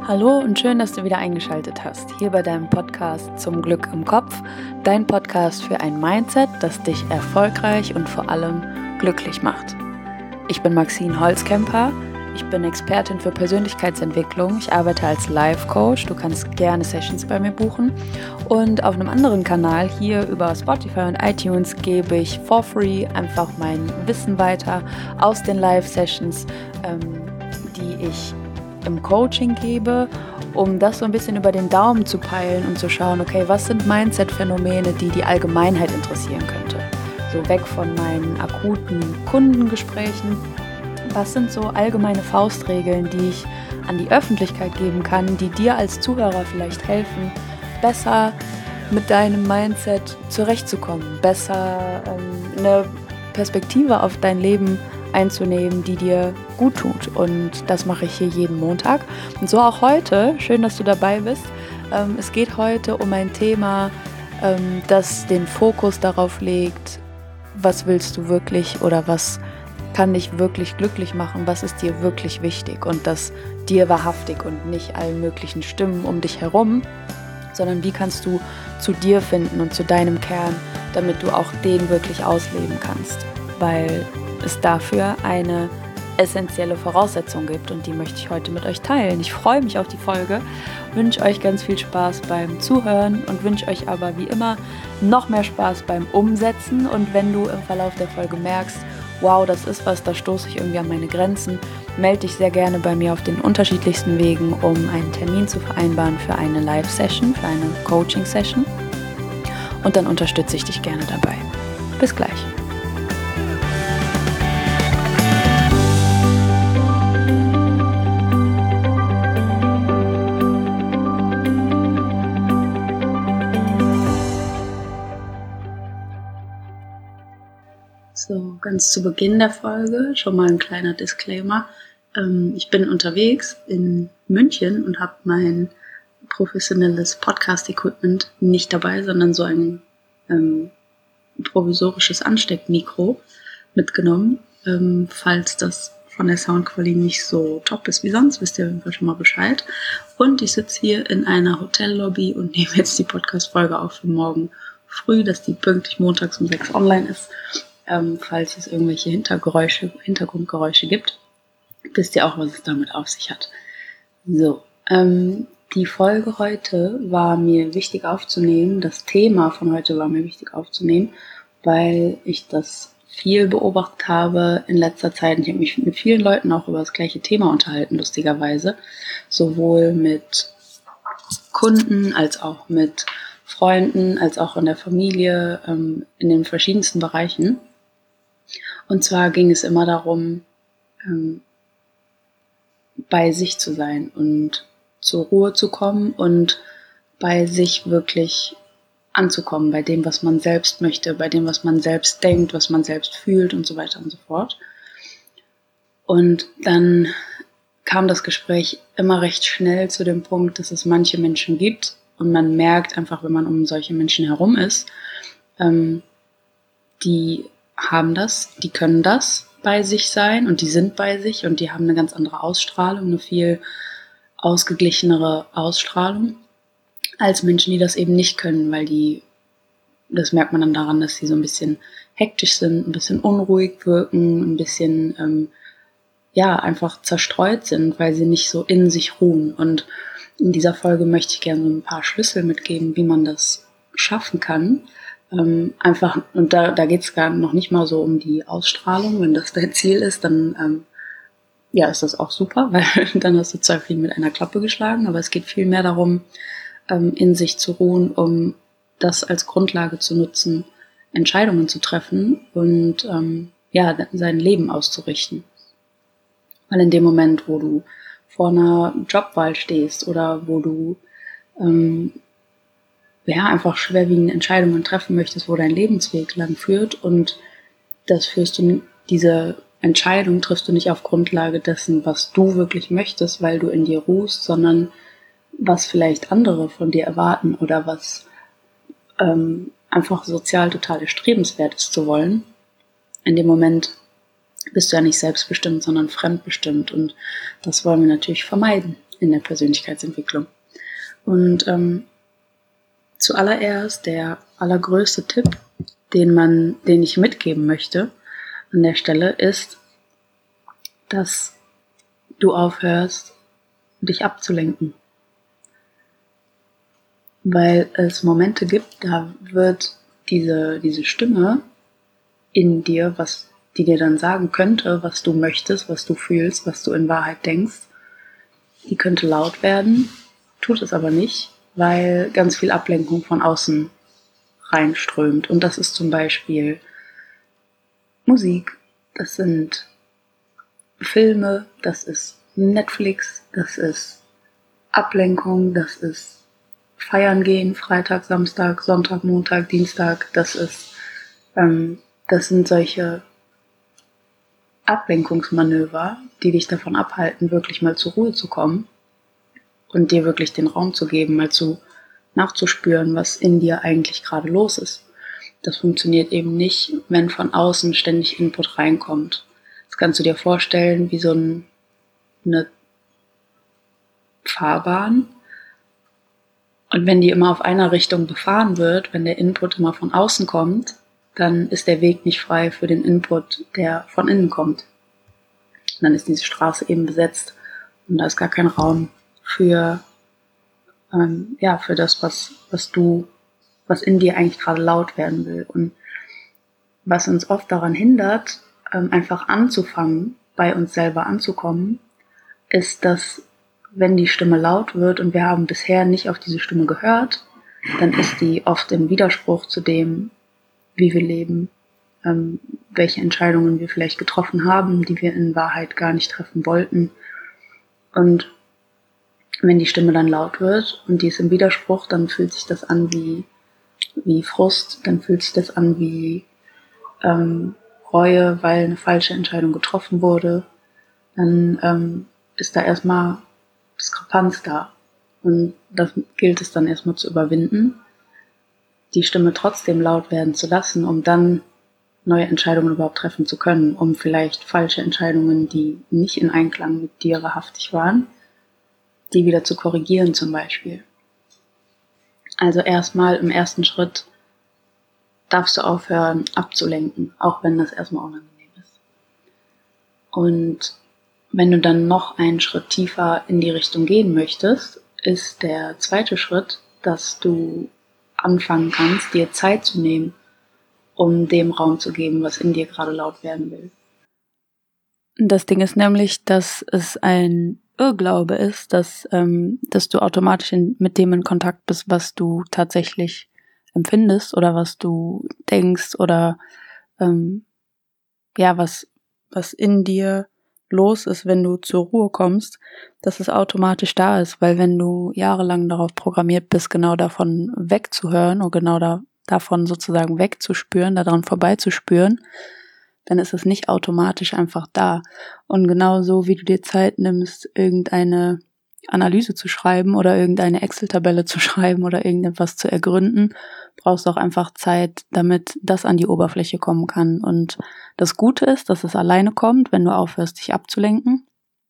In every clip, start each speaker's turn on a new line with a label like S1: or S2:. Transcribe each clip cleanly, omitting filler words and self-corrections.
S1: Hallo und schön, dass du wieder eingeschaltet hast, hier bei deinem Podcast Zum Glück im Kopf, dein Podcast für ein Mindset, das dich erfolgreich und vor allem glücklich macht. Ich bin Maxine Holzkemper, ich bin Expertin für Persönlichkeitsentwicklung, ich arbeite als Life-Coach, du kannst gerne Sessions bei mir buchen und auf einem anderen Kanal hier über Spotify und iTunes gebe ich for free einfach mein Wissen weiter aus den Live-Sessions, die ich im Coaching gebe, um das so ein bisschen über den Daumen zu peilen und zu schauen, okay, was sind Mindset-Phänomene, die die Allgemeinheit interessieren könnte. So weg von meinen akuten Kundengesprächen. Was sind so allgemeine Faustregeln, die ich an die Öffentlichkeit geben kann, die dir als Zuhörer vielleicht helfen, besser mit deinem Mindset zurechtzukommen, besser eine Perspektive auf dein Leben einzunehmen, die dir gut tut. Und das mache ich hier jeden Montag. Und so auch heute. Schön, dass du dabei bist. Es geht heute um ein Thema, das den Fokus darauf legt, was willst du wirklich oder was kann dich wirklich glücklich machen, was ist dir wirklich wichtig und das dir wahrhaftig und nicht allen möglichen Stimmen um dich herum, sondern wie kannst du zu dir finden und zu deinem Kern, damit du auch den wirklich ausleben kannst, weil es dafür eine essentielle Voraussetzung gibt und die möchte ich heute mit euch teilen. Ich freue mich auf die Folge, wünsche euch ganz viel Spaß beim Zuhören und wünsche euch aber wie immer noch mehr Spaß beim Umsetzen. Und wenn du im Verlauf der Folge merkst, wow, das ist was, da stoße ich irgendwie an meine Grenzen, melde dich sehr gerne bei mir auf den unterschiedlichsten Wegen, um einen Termin zu vereinbaren für eine Live-Session, für eine Coaching-Session. Und dann unterstütze ich dich gerne dabei. Bis gleich. So, ganz zu Beginn der Folge schon mal ein kleiner Disclaimer. Ich bin unterwegs in München und habe mein professionelles Podcast-Equipment nicht dabei, sondern so ein provisorisches Ansteckmikro mitgenommen. Falls das von der Soundqualität nicht so top ist wie sonst, wisst ihr auf jeden Fall schon mal Bescheid. Und ich sitze hier in einer Hotellobby und nehme jetzt die Podcast-Folge auf für morgen früh, dass die pünktlich montags um 6 online ist. Falls es irgendwelche Hintergrundgeräusche gibt, wisst ihr auch, was es damit auf sich hat. So, die Folge heute war mir wichtig aufzunehmen, das Thema von heute war mir wichtig aufzunehmen, weil ich das viel beobachtet habe in letzter Zeit. Ich habe mich mit vielen Leuten auch über das gleiche Thema unterhalten, lustigerweise. Sowohl mit Kunden als auch mit Freunden, als auch in der Familie, in den verschiedensten Bereichen. Und zwar ging es immer darum, bei sich zu sein und zur Ruhe zu kommen und bei sich wirklich anzukommen, bei dem, was man selbst möchte, bei dem, was man selbst denkt, was man selbst fühlt und so weiter und so fort. Und dann kam das Gespräch immer recht schnell zu dem Punkt, dass es manche Menschen gibt und man merkt einfach, wenn man um solche Menschen herum ist, die haben das, die können das bei sich sein und die sind bei sich und die haben eine ganz andere Ausstrahlung, eine viel ausgeglichenere Ausstrahlung als Menschen, die das eben nicht können, weil das merkt man dann daran, dass sie so ein bisschen hektisch sind, ein bisschen unruhig wirken, ein bisschen, einfach zerstreut sind, weil sie nicht so in sich ruhen. Und in dieser Folge möchte ich gerne so ein paar Schlüssel mitgeben, wie man das schaffen kann. Und da geht es gar noch nicht mal so um die Ausstrahlung. Wenn das dein Ziel ist, dann ist das auch super, weil dann hast du 2 Fliegen mit einer Klappe geschlagen. Aber es geht viel mehr darum, in sich zu ruhen, um das als Grundlage zu nutzen, Entscheidungen zu treffen und sein Leben auszurichten. Weil in dem Moment, wo du vor einer Jobwahl stehst oder wo du einfach schwerwiegende Entscheidungen treffen möchtest, wo dein Lebensweg lang führt und diese Entscheidung triffst du nicht auf Grundlage dessen, was du wirklich möchtest, weil du in dir ruhst, sondern was vielleicht andere von dir erwarten oder was einfach sozial total erstrebenswert ist zu wollen. In dem Moment bist du ja nicht selbstbestimmt, sondern fremdbestimmt und das wollen wir natürlich vermeiden. in der Persönlichkeitsentwicklung. Und zuallererst der allergrößte Tipp, den ich mitgeben möchte an der Stelle, ist, dass du aufhörst, dich abzulenken. Weil es Momente gibt, da wird diese Stimme in dir, die dir dann sagen könnte, was du möchtest, was du fühlst, was du in Wahrheit denkst, die könnte laut werden, tut es aber nicht, weil ganz viel Ablenkung von außen reinströmt. Und das ist zum Beispiel Musik, das sind Filme, das ist Netflix, das ist Ablenkung, das ist Feiern gehen, Freitag, Samstag, Sonntag, Montag, Dienstag, das sind solche Ablenkungsmanöver, die dich davon abhalten, wirklich mal zur Ruhe zu kommen und dir wirklich den Raum zu geben, mal nachzuspüren, was in dir eigentlich gerade los ist. Das funktioniert eben nicht, wenn von außen ständig Input reinkommt. Das kannst du dir vorstellen wie so eine Fahrbahn. Und wenn die immer auf einer Richtung befahren wird, wenn der Input immer von außen kommt, dann ist der Weg nicht frei für den Input, der von innen kommt. Und dann ist diese Straße eben besetzt und da ist gar kein Raum für das, was in dir eigentlich gerade laut werden will. Und was uns oft daran hindert, einfach anzufangen, bei uns selber anzukommen, ist, dass wenn die Stimme laut wird und wir haben bisher nicht auf diese Stimme gehört, dann ist die oft im Widerspruch zu dem, wie wir leben, welche Entscheidungen wir vielleicht getroffen haben, die wir in Wahrheit gar nicht treffen wollten. Und wenn die Stimme dann laut wird und die ist im Widerspruch, dann fühlt sich das an wie Frust, dann fühlt sich das an wie Reue, weil eine falsche Entscheidung getroffen wurde. Dann ist da erstmal Diskrepanz da. Und das gilt es dann erstmal zu überwinden, die Stimme trotzdem laut werden zu lassen, um dann neue Entscheidungen überhaupt treffen zu können, um vielleicht falsche Entscheidungen, die nicht in Einklang mit dir wahrhaftig waren, die wieder zu korrigieren zum Beispiel. Also erstmal im ersten Schritt darfst du aufhören abzulenken, auch wenn das erstmal unangenehm ist. Und wenn du dann noch einen Schritt tiefer in die Richtung gehen möchtest, ist der zweite Schritt, dass du anfangen kannst, dir Zeit zu nehmen, um dem Raum zu geben, was in dir gerade laut werden will. Das Ding ist nämlich, dass es ein Irrglaube ist, dass du automatisch mit dem in Kontakt bist, was du tatsächlich empfindest oder was du denkst oder was in dir los ist, wenn du zur Ruhe kommst, dass es automatisch da ist, weil wenn du jahrelang darauf programmiert bist, genau davon wegzuhören oder genau davon sozusagen wegzuspüren, daran vorbeizuspüren, dann ist es nicht automatisch einfach da. Und genauso wie du dir Zeit nimmst, irgendeine Analyse zu schreiben oder irgendeine Excel-Tabelle zu schreiben oder irgendetwas zu ergründen, brauchst du auch einfach Zeit, damit das an die Oberfläche kommen kann. Und das Gute ist, dass es alleine kommt, wenn du aufhörst, dich abzulenken.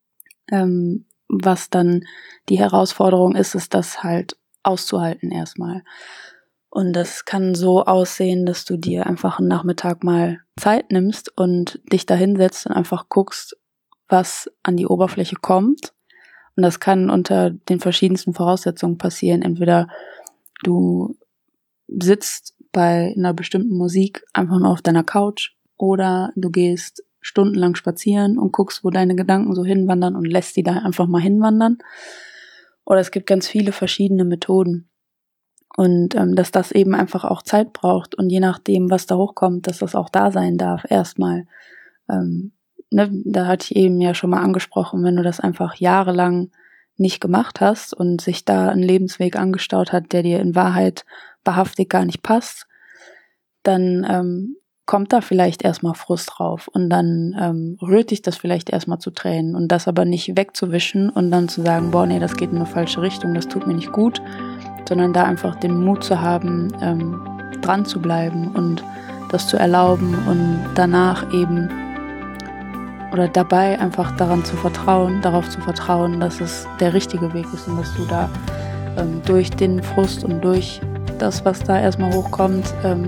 S1: Was dann die Herausforderung ist das halt auszuhalten erstmal. Und das kann so aussehen, dass du dir einfach einen Nachmittag mal Zeit nimmst und dich da hinsetzt und einfach guckst, was an die Oberfläche kommt. Und das kann unter den verschiedensten Voraussetzungen passieren. Entweder du sitzt bei einer bestimmten Musik einfach nur auf deiner Couch oder du gehst stundenlang spazieren und guckst, wo deine Gedanken so hinwandern und lässt die da einfach mal hinwandern. Oder es gibt ganz viele verschiedene Methoden. Und dass das eben einfach auch Zeit braucht und je nachdem, was da hochkommt, dass das auch da sein darf, erstmal. Da hatte ich eben ja schon mal angesprochen, wenn du das einfach jahrelang nicht gemacht hast und sich da ein Lebensweg angestaut hat, der dir in Wahrheit wahrhaftig gar nicht passt, dann kommt da vielleicht erstmal Frust drauf und dann rührt dich das vielleicht erstmal zu Tränen und das aber nicht wegzuwischen und dann zu sagen, boah, nee, das geht in eine falsche Richtung, das tut mir nicht gut, sondern da einfach den Mut zu haben, dran zu bleiben und das zu erlauben und danach eben oder dabei einfach darauf zu vertrauen, dass es der richtige Weg ist und dass du da durch den Frust und durch das, was da erstmal hochkommt,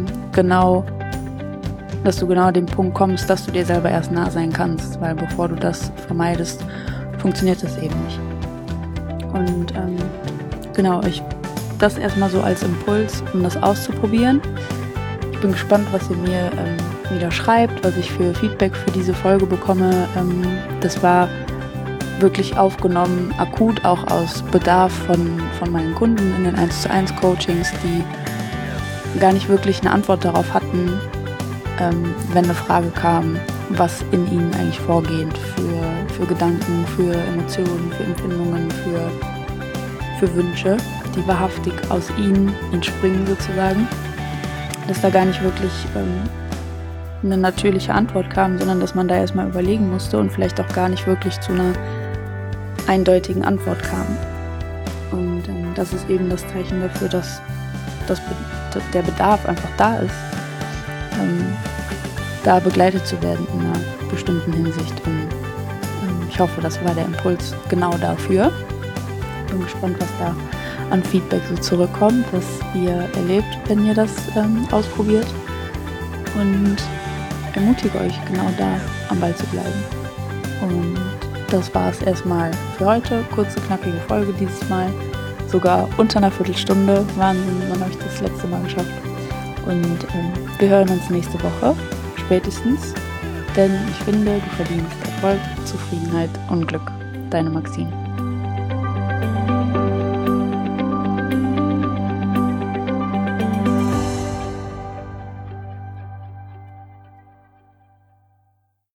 S1: dass du genau an den Punkt kommst, dass du dir selber erst nah sein kannst, weil bevor du das vermeidest, funktioniert das eben nicht. Und das erstmal so als Impuls, um das auszuprobieren. Ich bin gespannt, was ihr mir wieder schreibt, was ich für Feedback für diese Folge bekomme. Das war wirklich aufgenommen, akut auch aus Bedarf von meinen Kunden in den 1:1 Coachings, die gar nicht wirklich eine Antwort darauf hatten, wenn eine Frage kam, was in ihnen eigentlich vorgeht für Gedanken, für Emotionen, für Empfindungen, für Wünsche, die wahrhaftig aus ihnen entspringen sozusagen. Dass da gar nicht wirklich eine natürliche Antwort kam, sondern dass man da erstmal überlegen musste und vielleicht auch gar nicht wirklich zu einer eindeutigen Antwort kam. Und das ist eben das Zeichen dafür, dass der Bedarf einfach da ist, da begleitet zu werden in einer bestimmten Hinsicht. Und ich hoffe, das war der Impuls genau dafür. Bin gespannt, was da an Feedback so zurückkommt, was ihr erlebt, wenn ihr das ausprobiert. Und ermutige euch, genau da am Ball zu bleiben. Und das war es erstmal für heute. Kurze, knackige Folge dieses Mal. Sogar unter einer Viertelstunde. Wahnsinn, man habe ich das letzte Mal geschafft. Und wir hören uns nächste Woche, spätestens. Denn ich finde, du verdienst Erfolg, Zufriedenheit und Glück. Deine Maxine.